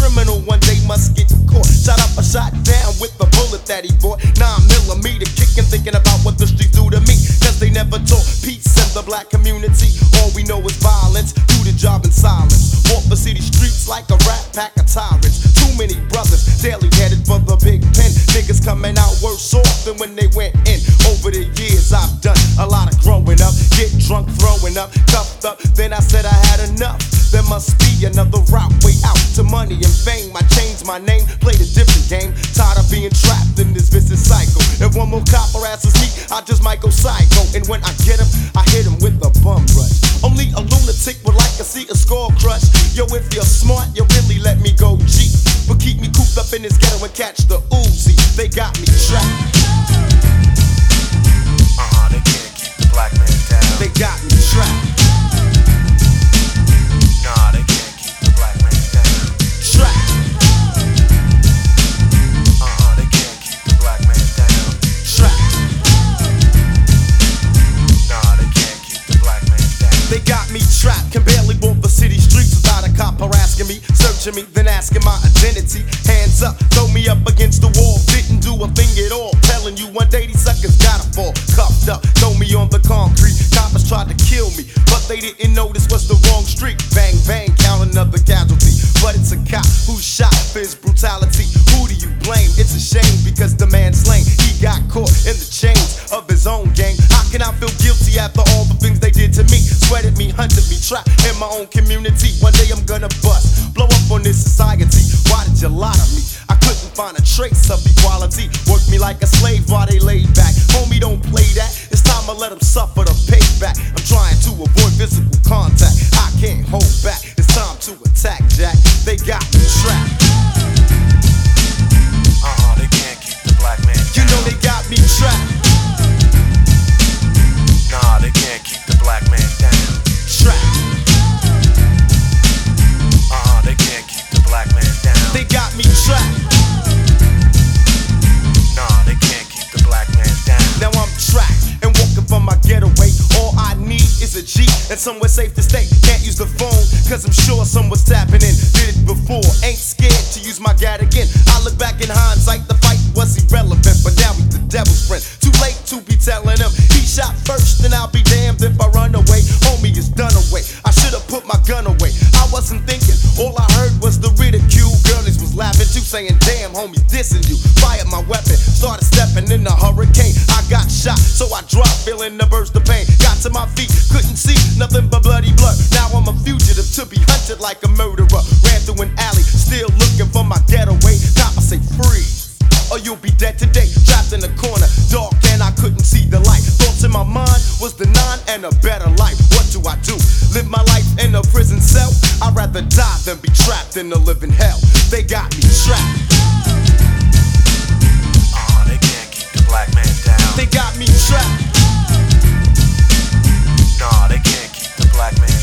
criminal one day must get caught. Shot up or shot down with the bullet that he bought. 9mm kicking, thinking about what the streets do to me. Cause they never taught peace in the black community. All we know is violence, do the job in silence. Walk the city streets like a rat pack of tyrants. Too many brothers daily headed for the big pen. Niggas coming out worse off than when they went in. Over the years I've done a lot of growing up. Get drunk, throwing up, cuffed up. Then I said I had enough. There must be another route, way out to money and fame. I changed my name, played a different game. Tired of being trapped in this vicious cycle. If one more cop harasses me, I just might go psycho. And when I get him, I hit him with a bum rush. Only a lunatic would like to see a skull crush. Yo, if you're smart, you really let me go G. But keep me cooped up in this ghetto and catch the Uzi. They got me trapped. They can't keep the black man down. They got me trapped. Nah, they can't keep the black man down. Trapped. They can't keep the black man down. Trapped. Nah, they can't keep the black man down. They got me trapped, can barely walk the city streets without a cop harassing me, searching me, then asking my identity. Hands up, throw me up against the wall, didn't do a thing at all. Telling you one day these suckers gotta fall. Cuffed up, throw me on the concrete. Coppers tried to kill me, but they didn't know this was the wrong street. Bang, bang, count another casualty. But it's a cop who shot for his brutality. Who do you blame? It's a shame because the man's slain. He got caught in the chains of his own gang. How can I feel guilty after all the things they did to me? Sweated me, hunted me, trapped in my own community. One day I'm gonna bust, blow up on this society. Why did you lie to me? I couldn't find a trace of equality. Worked me like a slave while they laid back. Homie, don't play that. It's time to let them suffer the payback. I'm trying to avoid physical contact. I can't hold back. It's time to attack, Jack. They got me trapped. They can't keep the black man down. You know they got me trapped. Nah, they can't keep the black man down. Trapped. They can't keep the black man down. They got me trapped. Nah, they can't keep the black man down. Now I'm trapped and walking from my getaway. All I need is a G and somewhere safe to stay. Can't use the phone, cause I'm sure someone's tapping in. Did it before, ain't scared to use my gat again. I look back in hindsight, the fight was irrelevant, but now he's the devil's friend. Too late to be telling him he shot first, and I'll be damned if I run away. Homie is done away. I should've put my gun away. I wasn't thinking, all I heard was the ridicule. Girlies was laughing too, saying, damn, homie, dissing you. Fired my weapon, started stepping in the hurricane. I got shot, so I dropped, feeling the burst of pain. Got to my feet, couldn't see nothing but bloody blood. Now I'm a fugitive to be hunted like a murderer. Ran through an alley, still looking for my getaway. Cop, I say freeze, or you'll be dead today. Trapped in the corner, dark and I couldn't see the light. Thoughts in my mind was the 9 and a better life. What do I do? Live my life in a prison cell? I'd rather die than be trapped in a living hell. They got me trapped. They can't keep the black man down. They got me trapped. Nah, they can't keep the black man